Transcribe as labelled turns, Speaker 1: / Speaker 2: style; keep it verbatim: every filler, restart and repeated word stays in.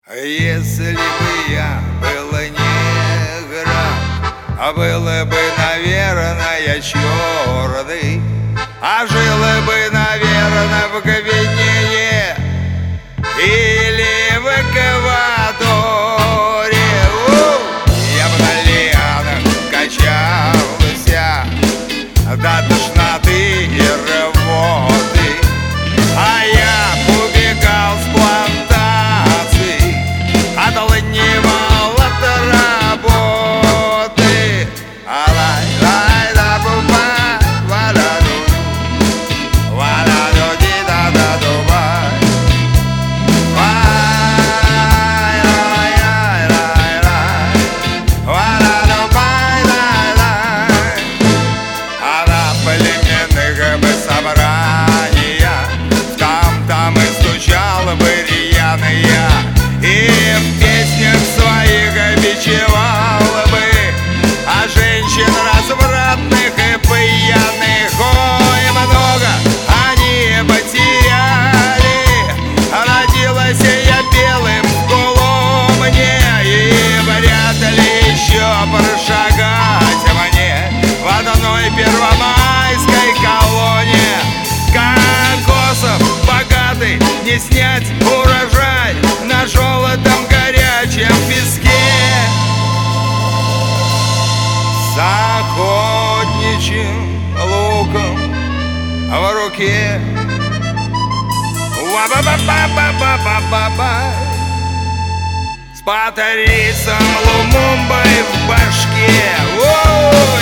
Speaker 1: Если бы я был негром, а было бы, наверное, черный, а жила бы, наверное, в Гвинее или в Эквадоре. Я бы на лианах качался до тошноты и рвоты, а я убегал с плантаций, отлынивал от работы. Ала-лай-ла-бу-ба, ва-ла-ду, ва-ла-ду-ди-да-да-ду-бай, вай-лай-лай-лай-лай, ва-ла-ду-бай-лай-лай. А на племенных бы собраниях там-там и стучал бы рьяно я, и в песнях своих бичевал бы а женщин развратных и пьяных. Ой, много они потеряли, родилась я белым в Коломне, и вряд ли еще прошагать мне в одной первомайской колонне. Кокосов богатый, не снять урожай на желтом горячем песке. С охотничьим луком в руке, ва-ба-ба-ба-ба-ба-ба-ба, с Патрисом Лумумбой в башке. Ой!